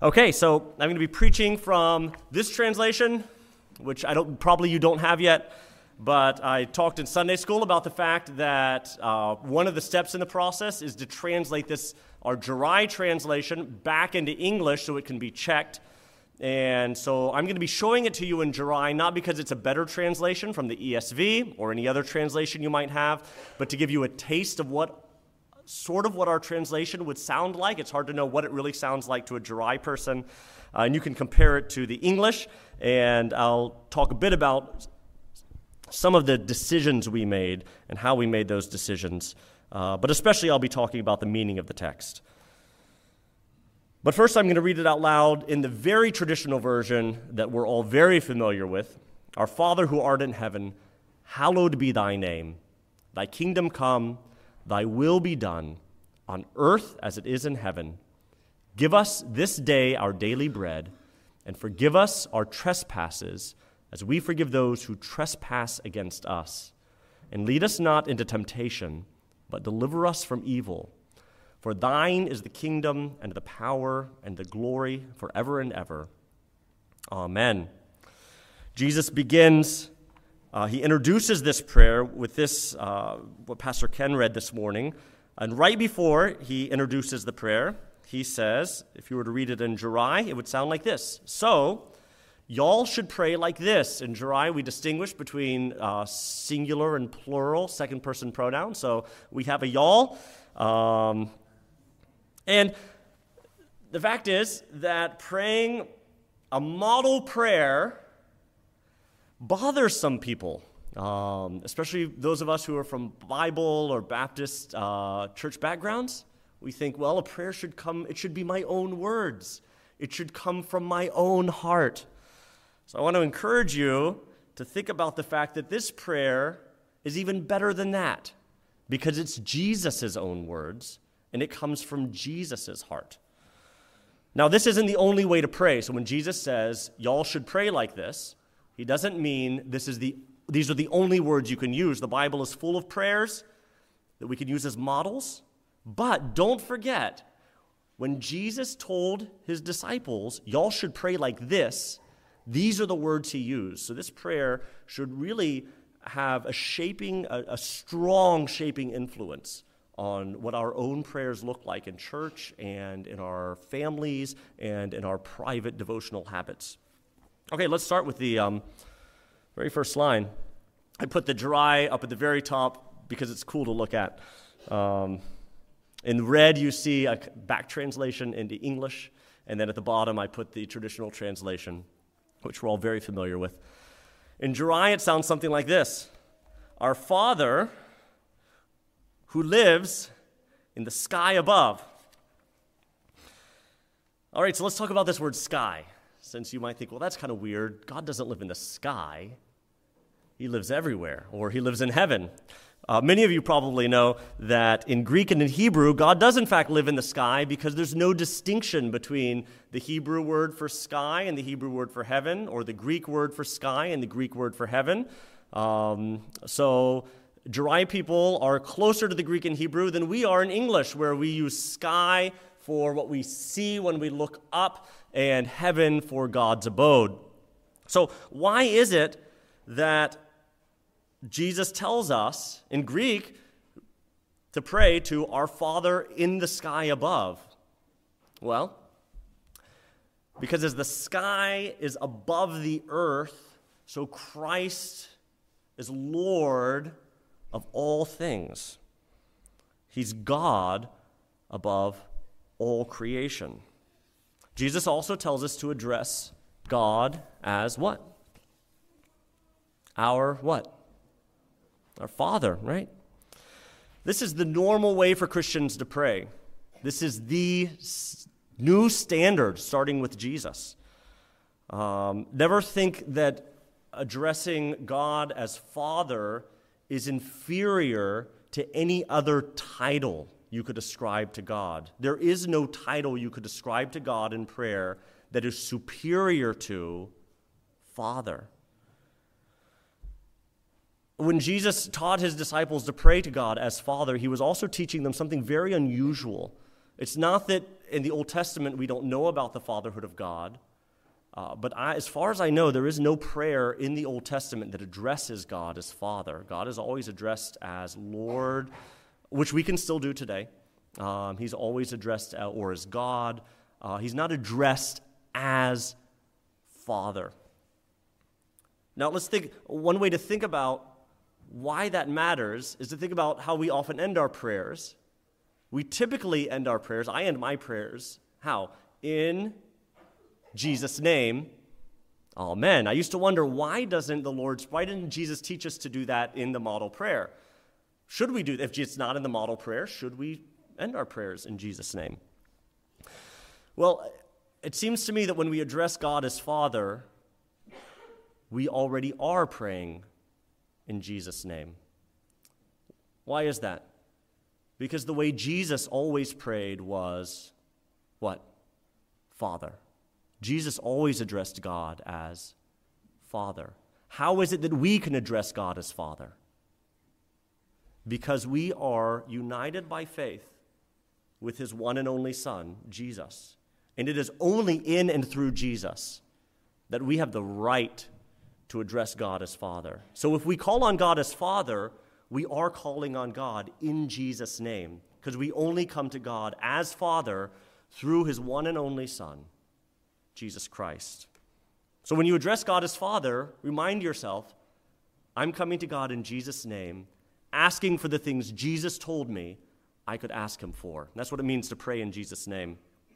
Okay, so I'm going to be preaching from this translation, which you don't have yet, but I talked in Sunday school about the fact that one of the steps in the process is to translate our Jirai translation back into English so it can be checked. And so I'm going to be showing it to you in Jirai, not because it's a better translation from the ESV or any other translation you might have, but to give you a taste of what our translation would sound like. It's hard to know what it really sounds like to a Jirai person. And you can compare it to the English, and I'll talk a bit about some of the decisions we made and how we made those decisions. But especially I'll be talking about the meaning of the text. But first I'm going to read it out loud in the very traditional version that we're all very familiar with. Our Father who art in heaven, hallowed be thy name. Thy kingdom come, thy will be done, on earth as it is in heaven. Give us this day our daily bread, and forgive us our trespasses, as we forgive those who trespass against us. And lead us not into temptation, but deliver us from evil. For thine is the kingdom, and the power, and the glory, forever and ever. Amen. Jesus begins. He introduces this prayer with this, what Pastor Ken read this morning. And right before he introduces the prayer, he says, if you were to read it in Jirai, it would sound like this. So, y'all should pray like this. In Jirai, we distinguish between singular and plural, second-person pronouns. So we have a y'all. And the fact is that praying a model prayer bothers some people, especially those of us who are from Bible or Baptist church backgrounds. We think, well, a prayer it should be my own words. It should come from my own heart. So I want to encourage you to think about the fact that this prayer is even better than that, because it's Jesus' own words, and it comes from Jesus' heart. Now, this isn't the only way to pray. So when Jesus says, y'all should pray like this, he doesn't mean these are the only words you can use. The Bible is full of prayers that we can use as models. But don't forget, when Jesus told his disciples, y'all should pray like this, these are the words he used. So this prayer should really have a strong shaping influence on what our own prayers look like in church and in our families and in our private devotional habits. Okay, let's start with the very first line. I put the Jirai up at the very top because it's cool to look at. In red, you see a back translation into English, and then at the bottom, I put the traditional translation, which we're all very familiar with. In Jirai, it sounds something like this. Our Father, who lives in the sky above. All right, so let's talk about this word sky, since you might think, well, that's kind of weird. God doesn't live in the sky. He lives everywhere, or he lives in heaven. Many of you probably know that in Greek and in Hebrew, God does in fact live in the sky because there's no distinction between the Hebrew word for sky and the Hebrew word for heaven, or the Greek word for sky and the Greek word for heaven. So Jirai people are closer to the Greek and Hebrew than we are in English, where we use sky for what we see when we look up and heaven for God's abode. So why is it that Jesus tells us in Greek to pray to our Father in the sky above? Well, because as the sky is above the earth, so Christ is Lord of all things. He's God above all creation. Jesus also tells us to address God as what? Our what? Our Father, right? This is the normal way for Christians to pray. This is the new standard, starting with Jesus. Never think that addressing God as Father is inferior to any other title you could ascribe to God. There is no title you could ascribe to God in prayer that is superior to Father. When Jesus taught his disciples to pray to God as Father, he was also teaching them something very unusual. It's not that in the Old Testament, we don't know about the fatherhood of God. But as far as I know, there is no prayer in the Old Testament that addresses God as Father. God is always addressed as Lord, which we can still do today. He's always addressed or as God. He's not addressed as Father. Now let's think, one way to think about why that matters is to think about how we often end our prayers. We typically end our prayers, I end my prayers, how? In Jesus' name, amen. I used to wonder, why didn't Jesus teach us to do that in the model prayer? Should we do that? If it's not in the model prayer, should we end our prayers in Jesus' name? Well, it seems to me that when we address God as Father, we already are praying in Jesus' name. Why is that? Because the way Jesus always prayed was, what? Father. Jesus always addressed God as Father. How is it that we can address God as Father? Because we are united by faith with his one and only Son, Jesus. And it is only in and through Jesus that we have the right to address God as Father. So if we call on God as Father, we are calling on God in Jesus' name, because we only come to God as Father through his one and only Son, Jesus Christ. So when you address God as Father, remind yourself, I'm coming to God in Jesus' name, asking for the things Jesus told me I could ask him for. And that's what it means to pray in Jesus' name.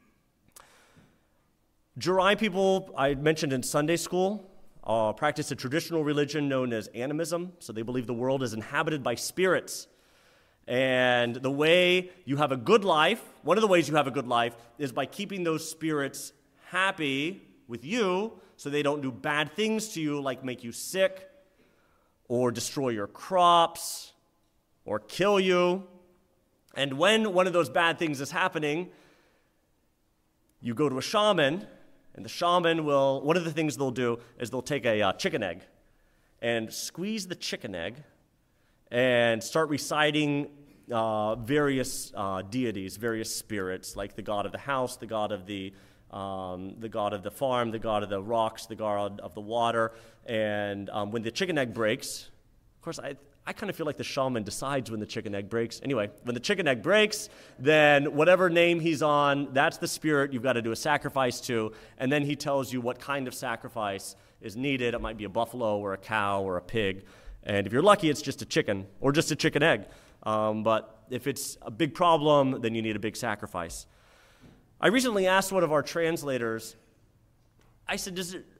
Jurai people, I mentioned in Sunday school, practice a traditional religion known as animism. So they believe the world is inhabited by spirits. And the way you have a good life, one of the ways you have a good life, is by keeping those spirits happy with you so they don't do bad things to you, like make you sick or destroy your crops or kill you. And when one of those bad things is happening, you go to a shaman, and the shaman will, one of the things they'll do is they'll take a chicken egg and squeeze the chicken egg and start reciting various deities, various spirits, like the god of the house, the god of the farm, the god of the rocks, the god of the water. And when the chicken egg breaks, of course, I kind of feel like the shaman decides when the chicken egg breaks. Anyway, when the chicken egg breaks, then whatever name he's on, that's the spirit you've got to do a sacrifice to. And then he tells you what kind of sacrifice is needed. It might be a buffalo or a cow or a pig. And if you're lucky, it's just a chicken or just a chicken egg. But if it's a big problem, then you need a big sacrifice. I recently asked one of our translators, I said,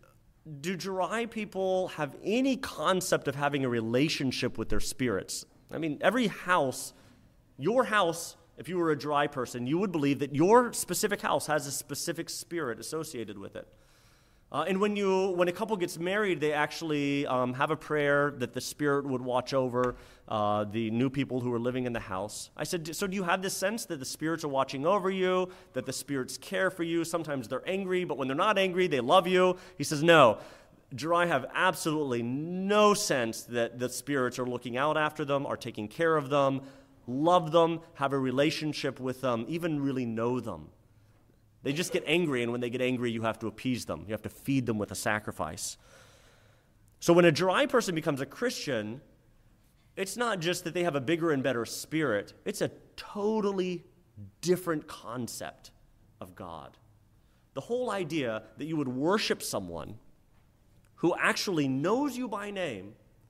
do Jurai people have any concept of having a relationship with their spirits? I mean, every house, your house, if you were a Jurai person, you would believe that your specific house has a specific spirit associated with it. And when a couple gets married, they actually have a prayer that the Spirit would watch over the new people who are living in the house. I said, so do you have this sense that the spirits are watching over you, that the spirits care for you? Sometimes they're angry, but when they're not angry, they love you. He says, no. Jurai have absolutely no sense that the spirits are looking out after them, are taking care of them, love them, have a relationship with them, even really know them. They just get angry, and when they get angry, you have to appease them. You have to feed them with a sacrifice. So when a Jurai person becomes a Christian, it's not just that they have a bigger and better spirit. It's a totally different concept of God. The whole idea that you would worship someone who actually knows you by name,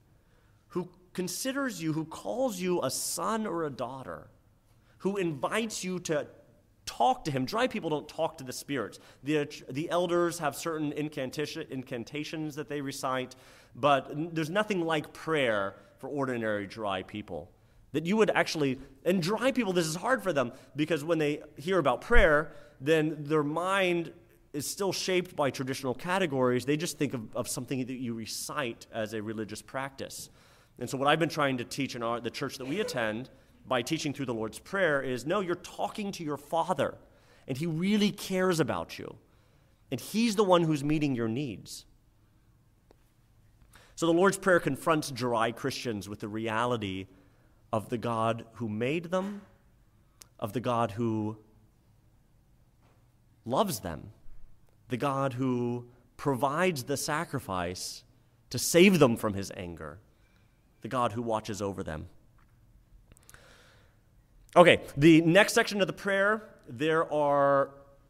who considers you, who calls you a son or a daughter, who invites you to talk to him. Jurai people don't talk to the spirits. The elders have certain incantations that they recite, but there's nothing like prayer for ordinary Jurai people. That you would actually, and Jurai people, this is hard for them, because when they hear about prayer, then their mind is still shaped by traditional categories. They just think of something that you recite as a religious practice. And so what I've been trying to teach in the church that we attend, by teaching through the Lord's Prayer, is no, you're talking to your Father, and he really cares about you, and he's the one who's meeting your needs. So the Lord's Prayer confronts Jurai Christians with the reality of the God who made them, of the God who loves them, the God who provides the sacrifice to save them from his anger, the God who watches over them. Okay, the next section of the prayer, there are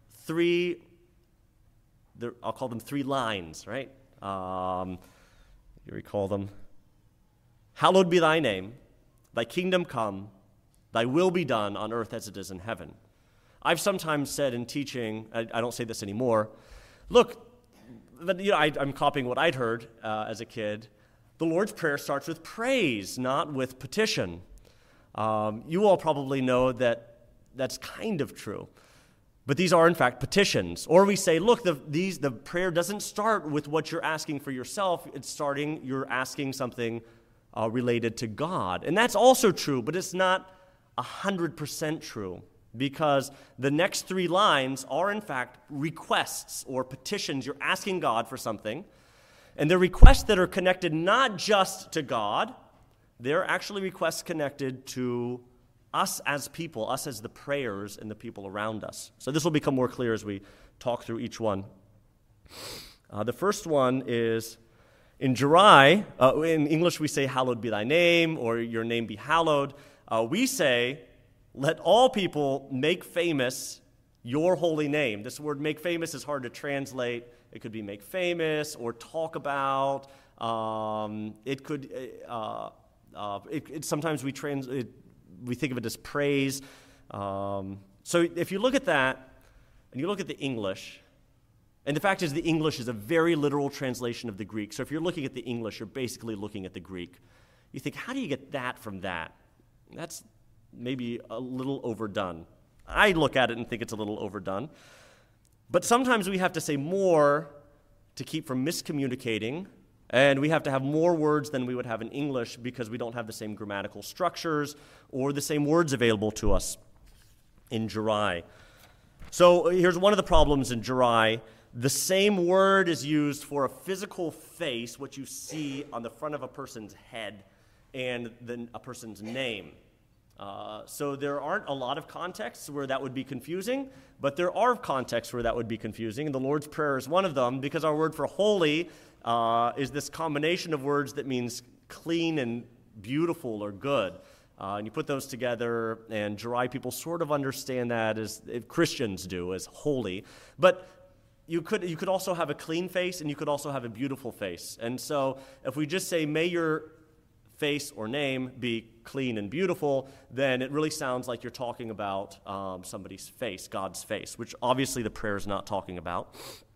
I'll call them 3 lines, right? You recall them. Hallowed be thy name, thy kingdom come, thy will be done on earth as it is in heaven. I've sometimes said in teaching, I don't say this anymore, look, but I'm copying what I'd heard as a kid. The Lord's Prayer starts with praise, not with petition. You all probably know that that's kind of true. But these are, in fact, petitions. Or we say, look, the prayer doesn't start with what you're asking for yourself. You're asking something related to God. And that's also true, but it's not 100% true, because the next 3 lines are, in fact, requests or petitions. You're asking God for something. And they're requests that are connected not just to God. They're actually requests connected to us as people, us as the prayers and the people around us. So this will become more clear as we talk through each one. The first one is in Jurai. In English we say, hallowed be thy name, or your name be hallowed. We say, let all people make famous your holy name. This word make famous is hard to translate. It could be make famous or talk about. Sometimes we think of it as praise. So if you look at that, and you look at the English, and the fact is the English is a very literal translation of the Greek. So if you're looking at the English, you're basically looking at the Greek. You think, how do you get that from that? That's maybe a little overdone. I look at it and think it's a little overdone. But sometimes we have to say more to keep from miscommunicating, and we have to have more words than we would have in English because we don't have the same grammatical structures or the same words available to us in Jurai. So here's one of the problems in Jurai. The same word is used for a physical face, what you see on the front of a person's head, and then a person's name. So there aren't a lot of contexts where that would be confusing, but there are contexts where that would be confusing, and the Lord's Prayer is one of them, because our word for holy is this combination of words that means clean and beautiful or good. And you put those together, and Jurai people sort of understand that as Christians do, as holy. But you could also have a clean face, and you could also have a beautiful face. And so if we just say, may your face or name be clean and beautiful, then it really sounds like you're talking about somebody's face, God's face, which obviously the prayer is not talking about.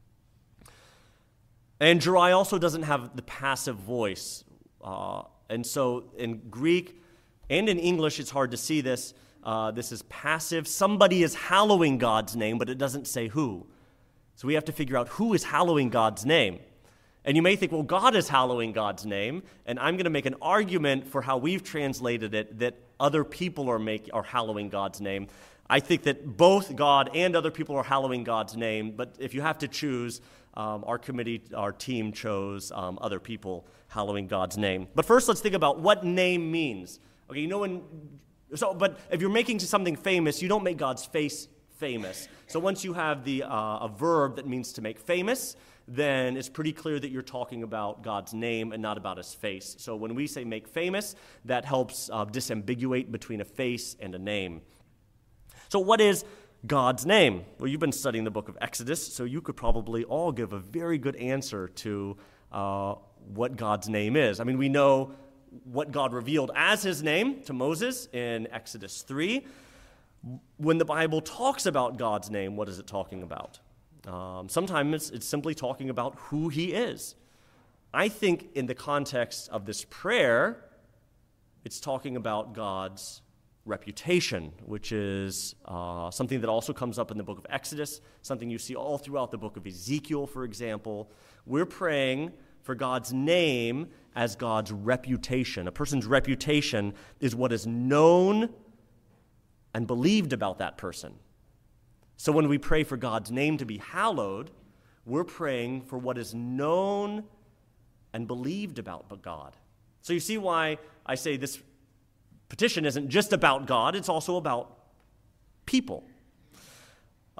And Jurai also doesn't have the passive voice. And so in Greek and in English, it's hard to see this. This is passive. Somebody is hallowing God's name, but it doesn't say who. So we have to figure out who is hallowing God's name. And you may think, well, God is hallowing God's name, and I'm going to make an argument for how we've translated it, that other people are hallowing God's name. I think that both God and other people are hallowing God's name, but if you have to choose, our team chose other people hallowing God's name. But first, let's think about what name means. Okay, but if you're making something famous, you don't make God's face famous. So once you have a verb that means to make famous, then it's pretty clear that you're talking about God's name and not about his face. So when we say make famous, that helps disambiguate between a face and a name. So what is God's name? Well, you've been studying the book of Exodus, so you could probably all give a very good answer to what God's name is. I mean, we know what God revealed as his name to Moses in Exodus 3. When the Bible talks about God's name, what is it talking about? Sometimes it's simply talking about who he is. I think in the context of this prayer, it's talking about God's reputation, which is something that also comes up in the book of Exodus, something you see all throughout the book of Ezekiel, for example. We're praying for God's name as God's reputation. A person's reputation is what is known and believed about that person. So when we pray for God's name to be hallowed, we're praying for what is known and believed about God. So you see why I say this petition isn't just about God, it's also about people.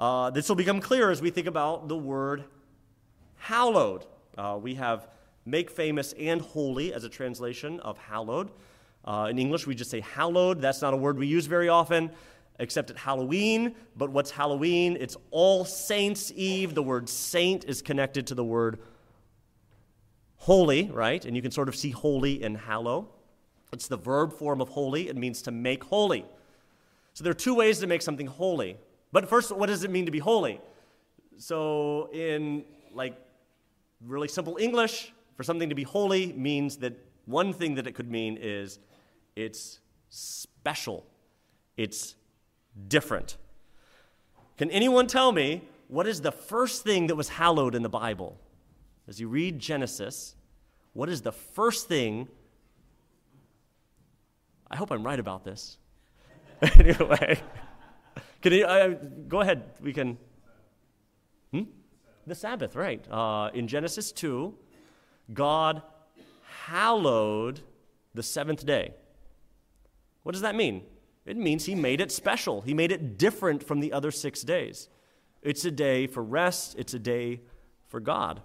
This will become clear as we think about the word hallowed. We have make famous and holy as a translation of hallowed. In English, we just say hallowed. That's not a word we use very often, except at Halloween. But what's Halloween? It's All Saints' Eve. The word saint is connected to the word holy, right? And you can sort of see holy in hallow. It's the verb form of holy. It means to make holy. So there are two ways to make something holy. But first, what does it mean to be holy? So in really simple English, for something to be holy means that one thing that it could mean is it's special. It's different. Can anyone tell me what is the first thing that was hallowed in the Bible? As you read Genesis, what is the first thing? I hope I'm right about this. Anyway, can you, go ahead. We can. The Sabbath, right. In Genesis 2, God hallowed the seventh day. What does that mean? It means he made it special. He made it different from the other 6 days. It's a day for rest. It's a day for God.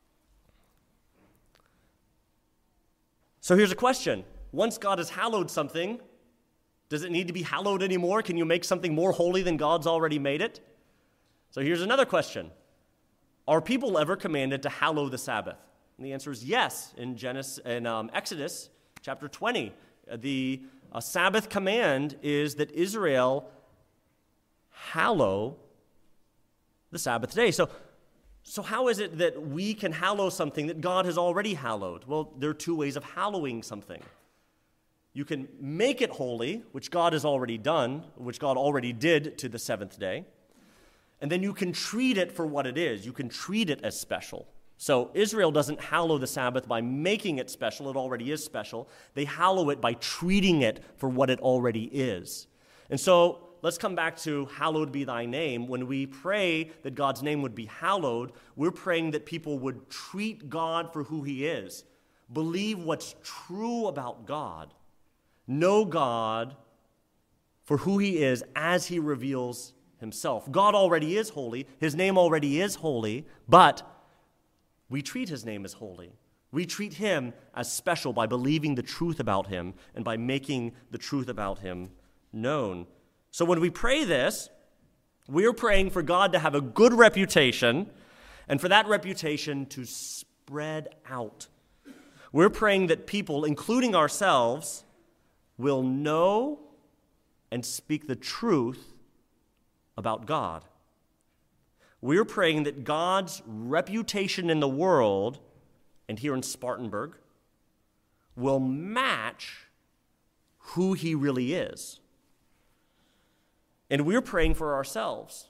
So here's a question. Once God has hallowed something, does it need to be hallowed anymore? Can you make something more holy than God's already made it? So here's another question. Are people ever commanded to hallow the Sabbath? And the answer is yes. In Exodus chapter 20, the Sabbath command is that Israel hallow the Sabbath day. So how is it that we can hallow something that God has already hallowed? Well, there are two ways of hallowing something. You can make it holy, which God has already done, which God already did to the seventh day. And then you can treat it for what it is. You can treat it as special. So Israel doesn't hallow the Sabbath by making it special. It already is special. They hallow it by treating it for what it already is. And so let's come back to hallowed be thy name. When we pray that God's name would be hallowed, we're praying that people would treat God for who he is, believe what's true about God, know God for who he is as he reveals himself. God already is holy. His name already is holy, but we treat his name as holy. We treat him as special by believing the truth about him and by making the truth about him known. So when we pray this, we're praying for God to have a good reputation and for that reputation to spread out. We're praying that people, including ourselves, will know and speak the truth about God. We're praying that God's reputation in the world, and here in Spartanburg, will match who he really is. And we're praying for ourselves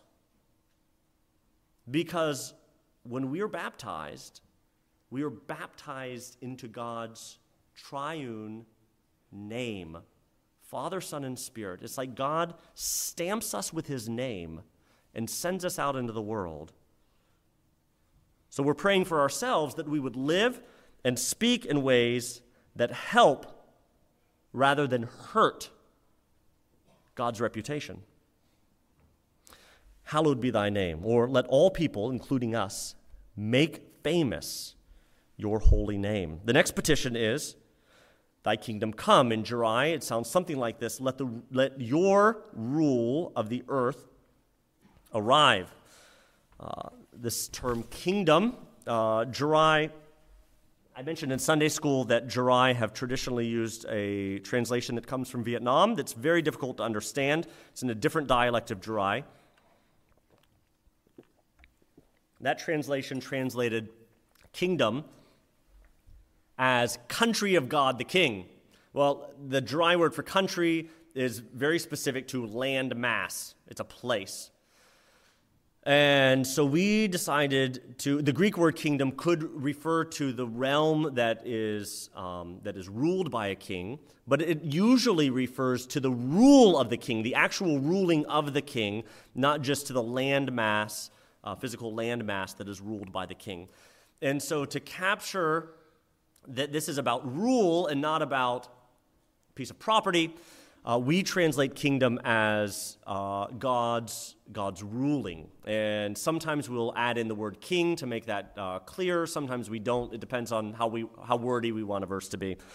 because when we are baptized into God's triune name, Father, Son, and Spirit. It's like God stamps us with his name and sends us out into the world. So we're praying for ourselves that we would live and speak in ways that help rather than hurt God's reputation. Hallowed be thy name, or let all people, including us, make famous your holy name. The next petition is, thy kingdom come. In Jerai, it sounds something like this. Let your rule of the earth arrive. This term kingdom, Jerai, I mentioned in Sunday school that Jerai have traditionally used a translation that comes from Vietnam that's very difficult to understand. It's in a different dialect of Jerai. That translation translated kingdom as country of God the King. Well, the Jerai word for country is very specific to land mass. It's a place. And so we decided the Greek word kingdom could refer to the realm that is ruled by a king, but it usually refers to the rule of the king, the actual ruling of the king, not just to the land mass, physical land mass that is ruled by the king. And so to capture that this is about rule and not about a piece of property, we translate kingdom as God's ruling. And sometimes we'll add in the word king to make that clear. Sometimes we don't. It depends on how wordy we want a verse to be.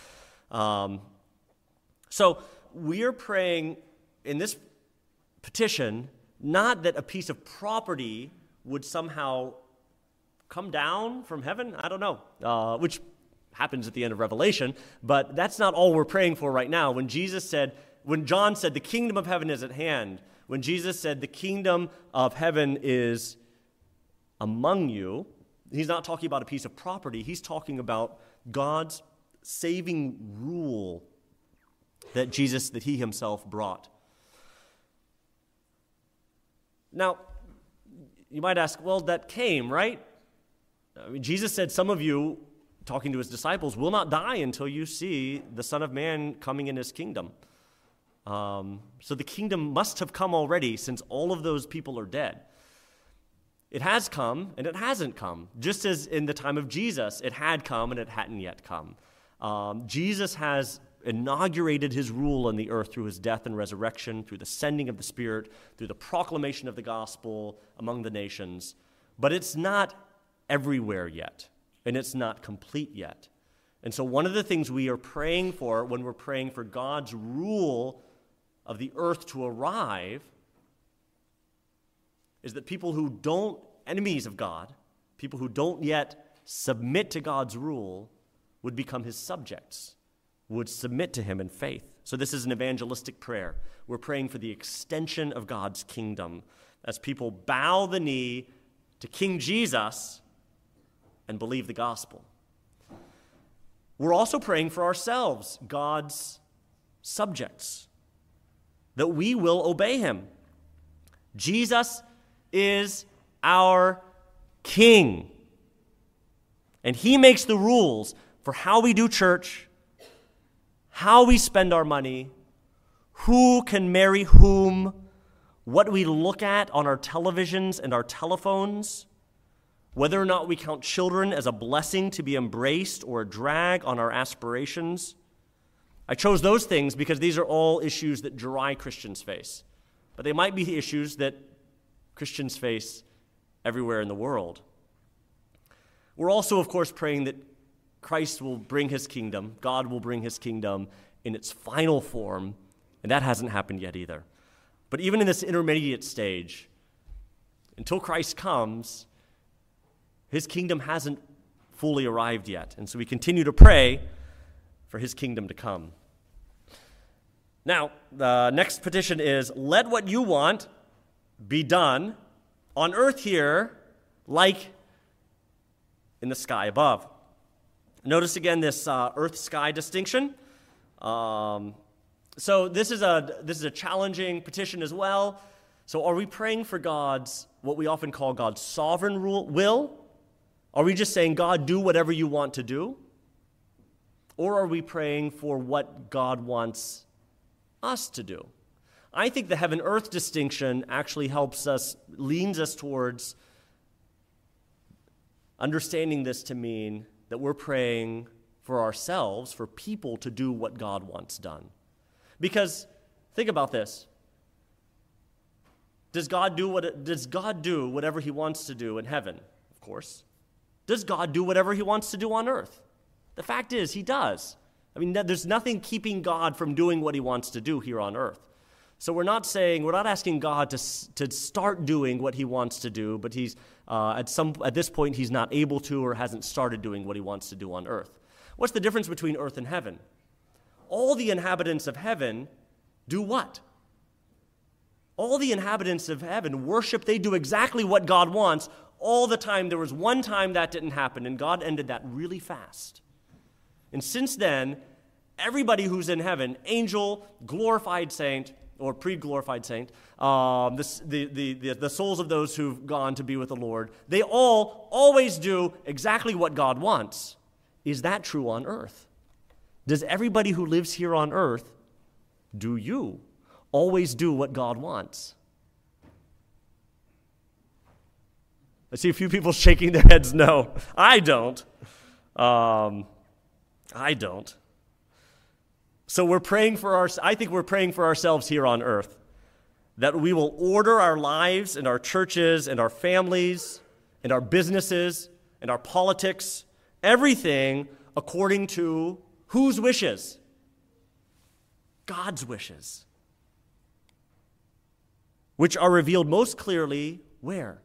So we are praying in this petition, not that a piece of property would somehow come down from heaven. I don't know, which happens at the end of Revelation, but that's not all we're praying for right now. When John said, the kingdom of heaven is at hand, when Jesus said the kingdom of heaven is among you, he's not talking about a piece of property. He's talking about God's saving rule that he himself brought. Now, you might ask, well, that came, right? I mean, Jesus said some of you, talking to his disciples, will not die until you see the Son of Man coming in his kingdom. So the kingdom must have come already, since all of those people are dead. It has come and it hasn't come. Just as in the time of Jesus, it had come and it hadn't yet come. Jesus has inaugurated his rule on the earth through his death and resurrection, through the sending of the Spirit, through the proclamation of the gospel among the nations. But it's not everywhere yet, and it's not complete yet. And so one of the things we are praying for when we're praying for God's rule of the earth to arrive is that enemies of God, people who don't yet submit to God's rule, would become his subjects, would submit to him in faith. So this is an evangelistic prayer. We're praying for the extension of God's kingdom as people bow the knee to King Jesus and believe the gospel. We're also praying for ourselves, God's subjects, that we will obey him. Jesus is our King, and he makes the rules for how we do church, how we spend our money, who can marry whom, what we look at on our televisions and our telephones, whether or not we count children as a blessing to be embraced or a drag on our aspirations. I chose those things because these are all issues that dry Christians face. But they might be issues that Christians face everywhere in the world. We're also, of course, praying that Christ will bring his kingdom, God will bring his kingdom in its final form, and that hasn't happened yet either. But even in this intermediate stage, until Christ comes, his kingdom hasn't fully arrived yet. And so we continue to pray for his kingdom to come. Now, the next petition is, let what you want be done on earth here like in the sky above. Notice again this earth-sky distinction. So this is a challenging petition as well. So are we praying for what we often call God's sovereign will? Are we just saying, God, do whatever you want to do? Or are we praying for what God wants us to do? I think the heaven-earth distinction actually leans us towards understanding this to mean that we're praying for ourselves, for people to do what God wants done. Because think about this. Does God do whatever he wants to do in heaven? Of course. Does God do whatever he wants to do on earth? The fact is, he does. I mean, there's nothing keeping God from doing what he wants to do here on earth. So we're not asking God to start doing what he wants to do, but he's at this point he's not able to or hasn't started doing what he wants to do on earth. What's the difference between earth and heaven? All the inhabitants of heaven do what? All the inhabitants of heaven worship. They do exactly what God wants all the time. There was one time that didn't happen, and God ended that really fast. And since then, everybody who's in heaven, angel, glorified saint, or pre-glorified saint, the souls of those who've gone to be with the Lord, they all always do exactly what God wants. Is that true on earth? Does everybody who lives here on earth, do you always do what God wants? I see a few people shaking their heads no. I don't. I don't. So I think we're praying for ourselves here on earth, that we will order our lives and our churches and our families and our businesses and our politics, everything according to whose wishes? God's wishes, which are revealed most clearly where?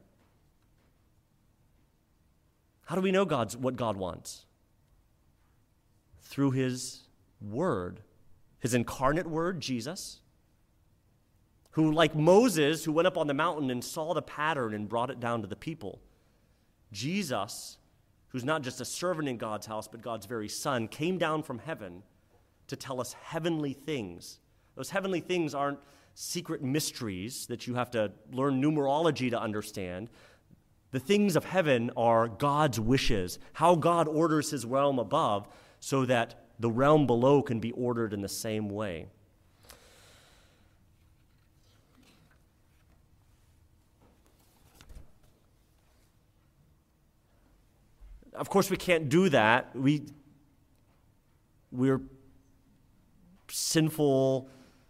How do we know what God wants? Through his word, his incarnate word, Jesus, who, like Moses, who went up on the mountain and saw the pattern and brought it down to the people. Jesus, who's not just a servant in God's house, but God's very son, came down from heaven to tell us heavenly things. Those heavenly things aren't secret mysteries that you have to learn numerology to understand. The things of heaven are God's wishes, how God orders his realm above so that the realm below can be ordered in the same way. Of course, we can't do that. We're sinful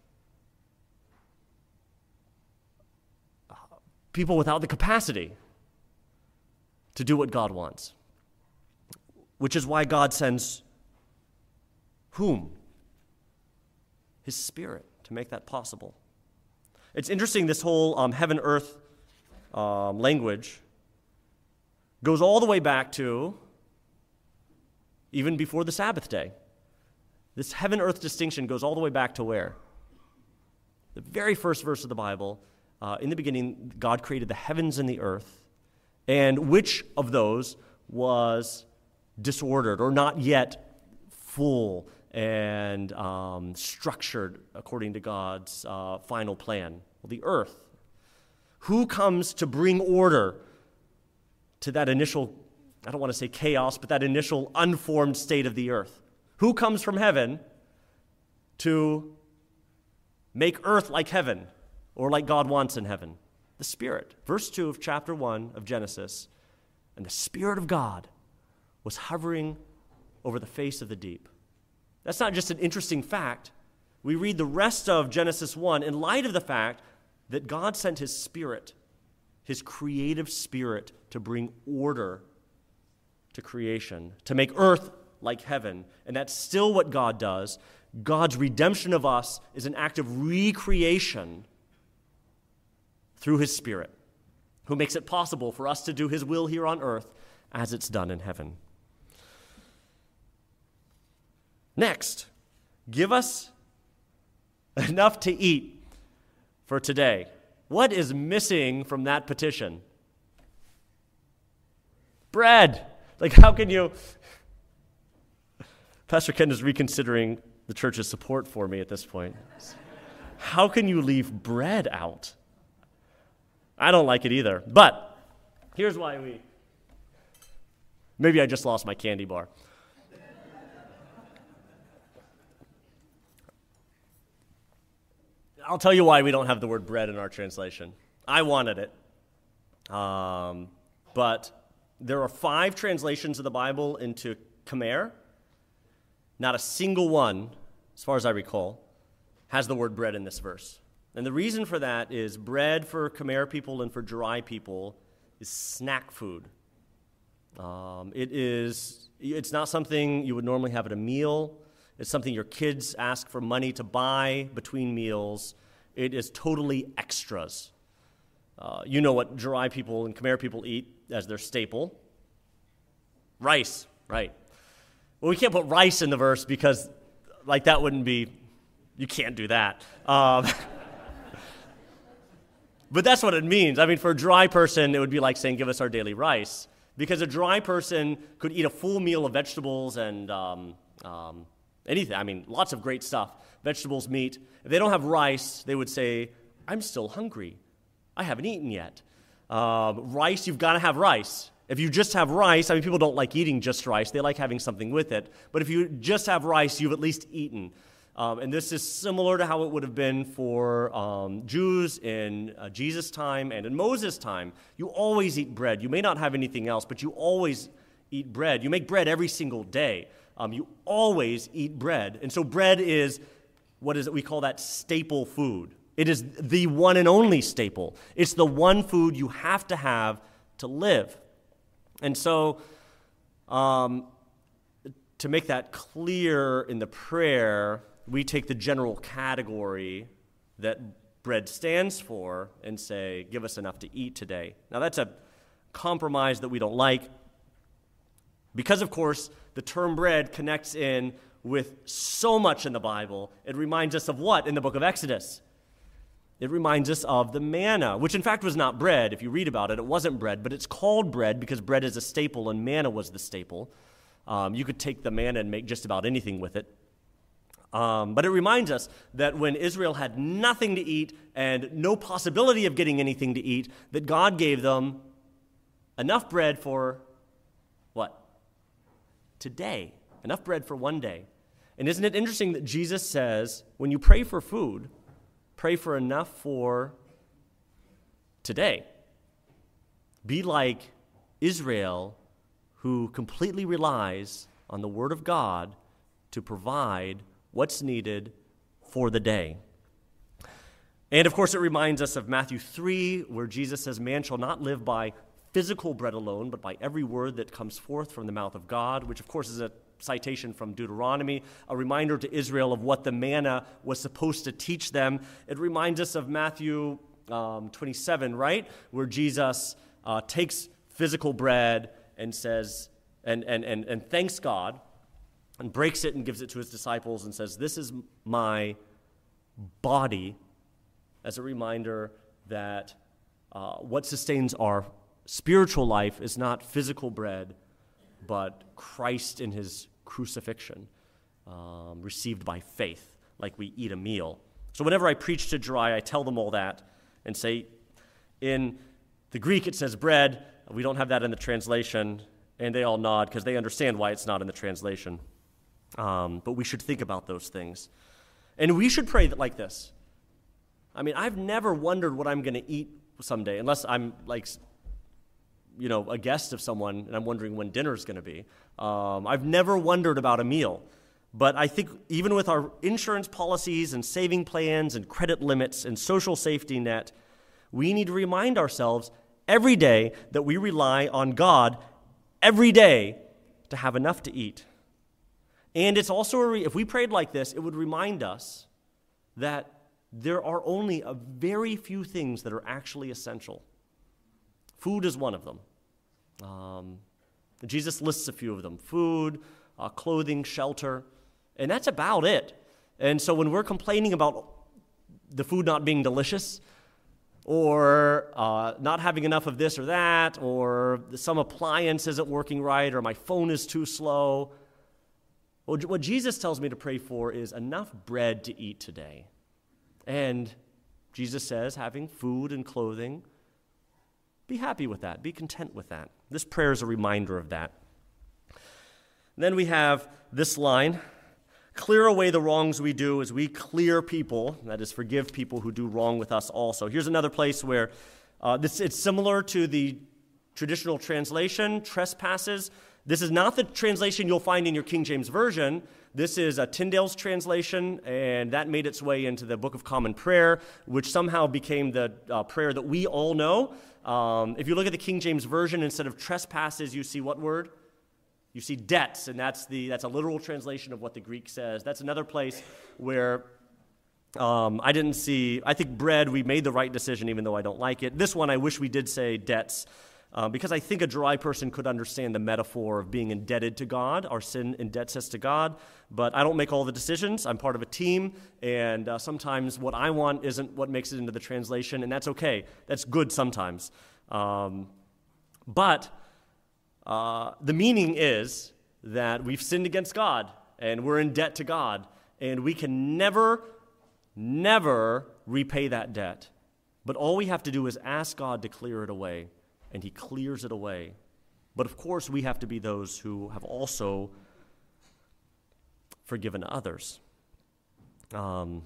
people without the capacity to do what God wants, which is why God sends whom? His Spirit to make that possible. It's interesting, this whole heaven-earth language goes all the way back to even before the Sabbath day. This heaven-earth distinction goes all the way back to where? The very first verse of the Bible, in the beginning, God created the heavens and the earth, and which of those was disordered or not yet full and structured according to God's final plan? Well, the earth. Who comes to bring order to that initial, I don't want to say chaos, but that initial unformed state of the earth? Who comes from heaven to make earth like heaven or like God wants in heaven? The Spirit. Verse 2 of chapter 1 of Genesis. And the Spirit of God was hovering over the face of the deep. That's not just an interesting fact. We read the rest of Genesis 1 in light of the fact that God sent his Spirit, his creative Spirit, to bring order to creation, to make earth like heaven. And that's still what God does. God's redemption of us is an act of recreation through his Spirit, who makes it possible for us to do his will here on earth as it's done in heaven. Next, give us enough to eat for today. What is missing from that petition? Bread. Like, how can you... Pastor Ken is reconsidering the church's support for me at this point. How can you leave bread out? I don't like it either. But here's why maybe I just lost my candy bar. I'll tell you why we don't have the word bread in our translation. I wanted it. But there are 5 translations of the Bible into Khmer. Not a single one, as far as I recall, has the word bread in this verse. And the reason for that is bread for Khmer people and for Jarai people is snack food. It's not something you would normally have at a meal. It's something your kids ask for money to buy between meals. It is totally extras. You know what Jarai people and Khmer people eat as their staple? Rice, right. Well, we can't put rice in the verse because, that wouldn't be, you can't do that. But that's what it means. I mean, for a Jarai person, it would be like saying, give us our daily rice. Because a Jarai person could eat a full meal of vegetables and anything. I mean, lots of great stuff. Vegetables, meat. If they don't have rice, they would say, I'm still hungry. I haven't eaten yet. Rice, you've got to have rice. If you just have rice, I mean, people don't like eating just rice. They like having something with it. But if you just have rice, you've at least eaten. And this is similar to how it would have been for Jews in Jesus' time and in Moses' time. You always eat bread. You may not have anything else, but you always eat bread. You make bread every single day. you always eat bread. And so bread is, what is it? We call that staple food. It is the one and only staple. It's the one food you have to live. And so, to make that clear in the prayer, we take the general category that bread stands for and say, give us enough to eat today. Now, that's a compromise that we don't like because, of course, the term bread connects in with so much in the Bible. It reminds us of what in the book of Exodus? It reminds us of the manna, which in fact was not bread. If you read about it, it wasn't bread, but it's called bread because bread is a staple and manna was the staple. You could take the manna and make just about anything with it. But it reminds us that when Israel had nothing to eat and no possibility of getting anything to eat, that God gave them enough bread for what? Today. Enough bread for one day. And isn't it interesting that Jesus says, when you pray for food, pray for enough for today. Be like Israel, who completely relies on the Word of God to provide what's needed for the day. And of course, it reminds us of Matthew 3, where Jesus says, man shall not live by physical bread alone, but by every word that comes forth from the mouth of God, which of course is a citation from Deuteronomy, a reminder to Israel of what the manna was supposed to teach them. It reminds us of Matthew 27, right, where Jesus takes physical bread and says, and thanks God, and breaks it and gives it to his disciples and says, this is my body, as a reminder that what sustains our spiritual life is not physical bread, but Christ in his crucifixion, received by faith, like we eat a meal. So whenever I preach to Jirai, I tell them all that and say, in the Greek it says bread. We don't have that in the translation, and they all nod because they understand why it's not in the translation. But we should think about those things. And we should pray like this. I mean, I've never wondered what I'm going to eat someday, unless I'm like, a guest of someone and I'm wondering when dinner's going to be. I've never wondered about a meal. But I think even with our insurance policies and saving plans and credit limits and social safety net, we need to remind ourselves every day that we rely on God every day to have enough to eat. And it's also, if we prayed like this, it would remind us that there are only a very few things that are actually essential. Food is one of them. Jesus lists a few of them. Food, clothing, shelter, and that's about it. And so when we're complaining about the food not being delicious, or not having enough of this or that, or some appliance isn't working right, or my phone is too slow, what Jesus tells me to pray for is enough bread to eat today. And Jesus says, having food and clothing, be happy with that. Be content with that. This prayer is a reminder of that. Then we have this line, clear away the wrongs we do as we clear people, that is, forgive people who do wrong with us also. Here's another place where it's similar to the traditional translation, trespasses. This is not the translation you'll find in your King James Version. This is a Tyndale's translation, and that made its way into the Book of Common Prayer, which somehow became the prayer that we all know. If you look at the King James Version, instead of trespasses, you see what word? You see debts, and that's a literal translation of what the Greek says. That's another place where I think bread, we made the right decision even though I don't like it. This one, I wish we did say debts, because I think a dry person could understand the metaphor of being indebted to God. Our sin indebts us to God, but I don't make all the decisions. I'm part of a team, and sometimes what I want isn't what makes it into the translation, and that's okay. That's good sometimes. But the meaning is that we've sinned against God, and we're in debt to God, and we can never repay that debt. But all we have to do is ask God to clear it away, and he clears it away. But of course, we have to be those who have also forgiven others. I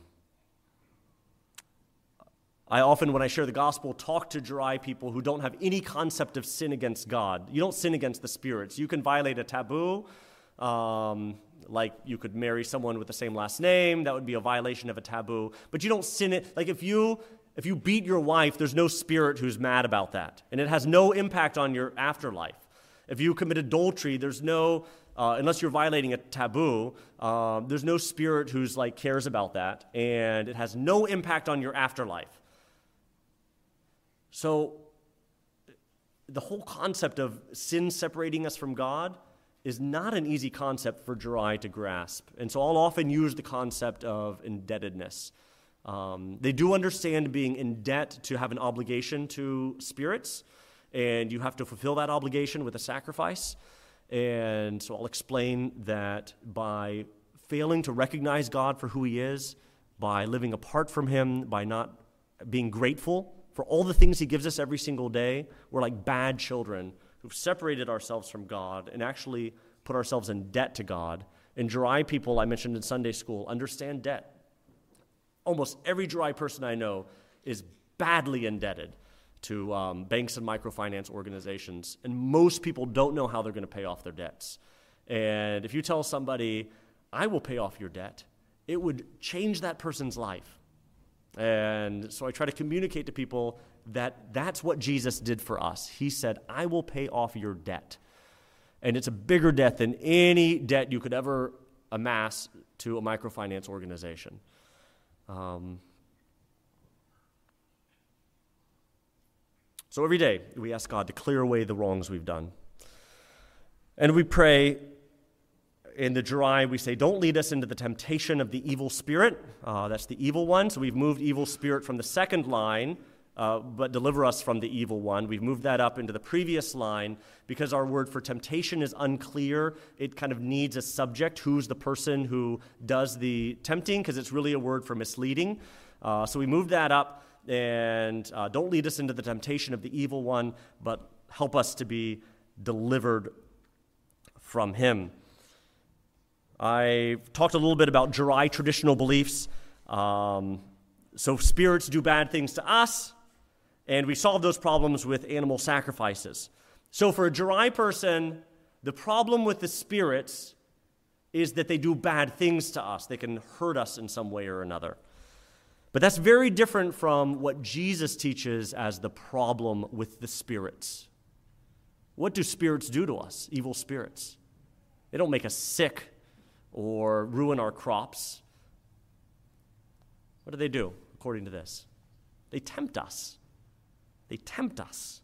often, when I share the gospel, talk to Jirai people who don't have any concept of sin against God. You don't sin against the spirits. You can violate a taboo, Like you could marry someone with the same last name. That would be a violation of a taboo. But you don't sin it. Like if you beat your wife, there's no spirit who's mad about that. And it has no impact on your afterlife. If you commit adultery, there's no, unless you're violating a taboo, there's no spirit who's like cares about that. And it has no impact on your afterlife. So the whole concept of sin separating us from God is not an easy concept for Jirai to grasp. And so I'll often use the concept of indebtedness. They do understand being in debt to have an obligation to spirits, and you have to fulfill that obligation with a sacrifice. And so I'll explain that by failing to recognize God for who he is, by living apart from him, by not being grateful for all the things he gives us every single day, we're like bad children who've separated ourselves from God and actually put ourselves in debt to God. And Jirai people, I mentioned in Sunday school, understand debt. Almost every Jirai person I know is badly indebted to banks and microfinance organizations. And most people don't know how they're going to pay off their debts. And if you tell somebody, I will pay off your debt, it would change that person's life. And so I try to communicate to people that that's what Jesus did for us. He said, I will pay off your debt. And it's a bigger debt than any debt you could ever amass to a microfinance organization. So every day we ask God to clear away the wrongs we've done. And we pray in the Jirai, we say, don't lead us into the temptation of the evil spirit. That's the evil one. So we've moved evil spirit from the second line, but deliver us from the evil one. We've moved that up into the previous line because our word for temptation is unclear. It kind of needs a subject. Who's the person who does the tempting? Because it's really a word for misleading. So we moved that up, and don't lead us into the temptation of the evil one, but help us to be delivered from him. I talked a little bit about Jirai traditional beliefs. So spirits do bad things to us, and we solve those problems with animal sacrifices. So for a Jirai person, the problem with the spirits is that they do bad things to us. They can hurt us in some way or another. But that's very different from what Jesus teaches as the problem with the spirits. What do spirits do to us, evil spirits? They don't make us sick or ruin our crops. What do, according to this? They tempt us. They tempt us.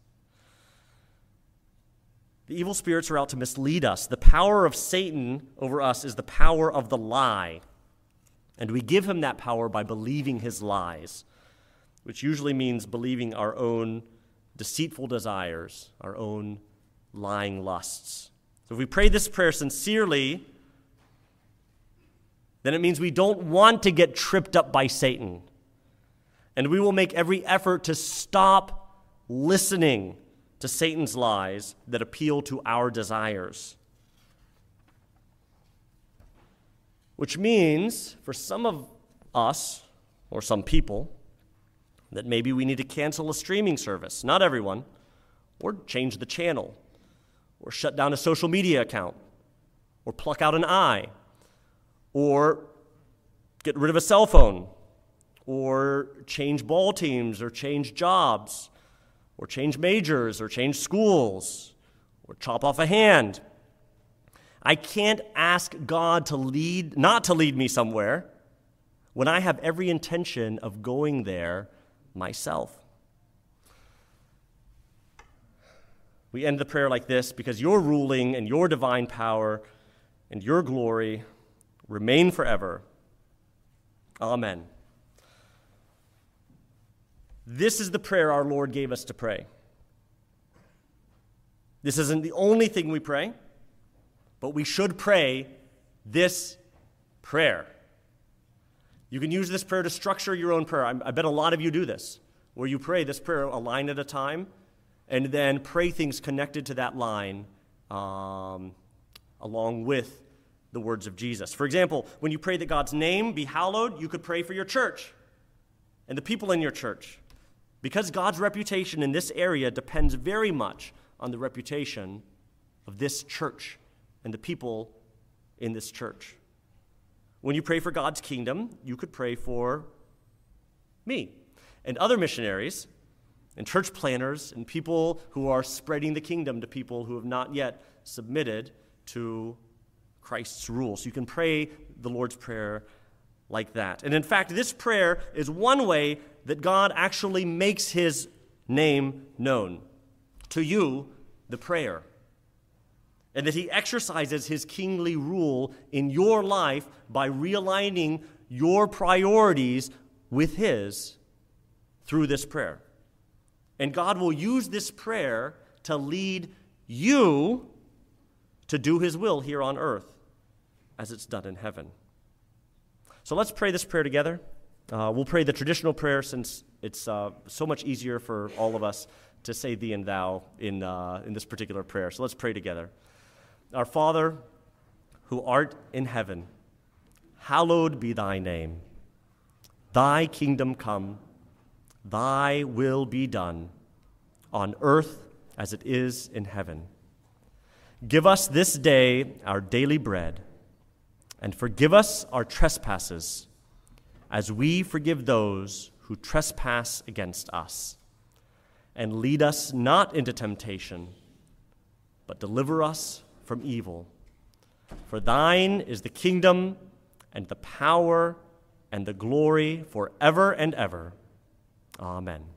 The evil spirits are out to mislead us. The power of Satan over us is the power of the lie. And we give him that power by believing his lies, which usually means believing our own deceitful desires, our own lying lusts. So if we pray this prayer sincerely, then it means we don't want to get tripped up by Satan. And we will make every effort to stop listening to Satan's lies that appeal to our desires. Which means, for some of us, or some people, that maybe we need to cancel a streaming service. Not everyone. Or change the channel. Or shut down a social media account. Or pluck out an eye. Or get rid of a cell phone. Or change ball teams, or change jobs. Or change majors, or change schools. Or chop off a hand. I can't ask God not to lead me somewhere when I have every intention of going there myself. We end the prayer like this: because your ruling and your divine power and your glory remain forever. Amen. This is the prayer our Lord gave us to pray. This isn't the only thing we pray, but we should pray this prayer. You can use this prayer to structure your own prayer. I bet a lot of you do this, where you pray this prayer a line at a time, and then pray things connected to that line along with the words of Jesus. For example, when you pray that God's name be hallowed, you could pray for your church and the people in your church, because God's reputation in this area depends very much on the reputation of this church and the people in this church. When you pray for God's kingdom, you could pray for me and other missionaries and church planners and people who are spreading the kingdom to people who have not yet submitted to Christ's rule. So you can pray the Lord's Prayer like that. And in fact, this prayer is one way that God actually makes his name known to you, the prayer, and that he exercises his kingly rule in your life by realigning your priorities with his through this prayer. And God will use this prayer to lead you to do his will here on earth as it's done in heaven. So let's pray this prayer together. We'll pray the traditional prayer since it's so much easier for all of us to say thee and thou in this particular prayer. So let's pray together. Our Father, who art in heaven, hallowed be thy name. Thy kingdom come, thy will be done, on earth as it is in heaven. Give us this day our daily bread, and forgive us our trespasses, as we forgive those who trespass against us. And lead us not into temptation, but deliver us from evil. For thine is the kingdom, and the power, and the glory forever and ever. Amen.